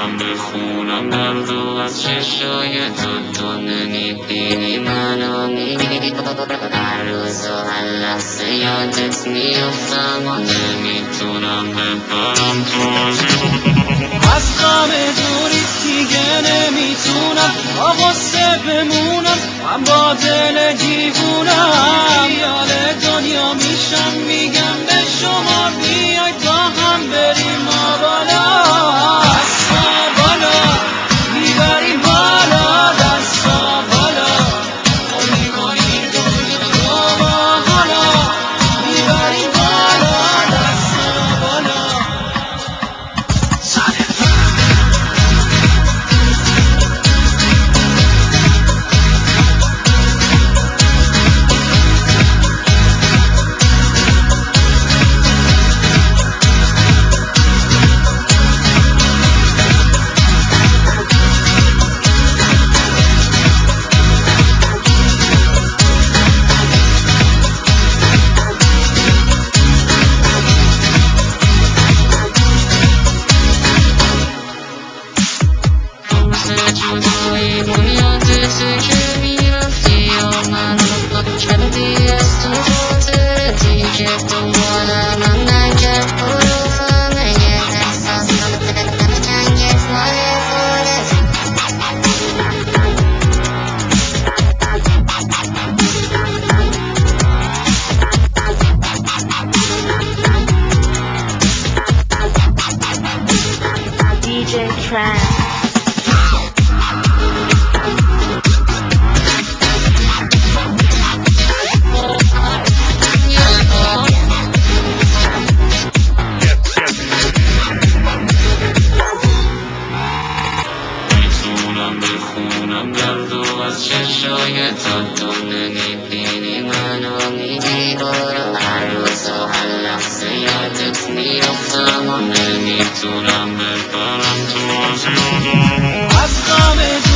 میتونم بخونم درد و از چشای تو نمیبینی منو میبینی هر روز و هر لحظه یادت میافتم و نمیتونم بپرم تو از غم دوریت دیگه نمیتونم با غصه بمونم من با دل دیوونم یاد دنیا میشم میگم به شما بیاید با هم بریم ما بالا دستا بالا میبریم بالا دستا بالا خالی کنیم دنیا با حالا میبریم بالا دستا بالا جدایی یادته که میرفتی یا من کردی از تو خاطرتی که دنبالم نکرد برو همه احساسات جنگت مال خودت DJ Trance. میتونم بخونم درد و از چشای تو نمیبینی منو میبینی هر روز و هر لحظه یادت میافتم و نمیتونم بپرم تو از یادم از غم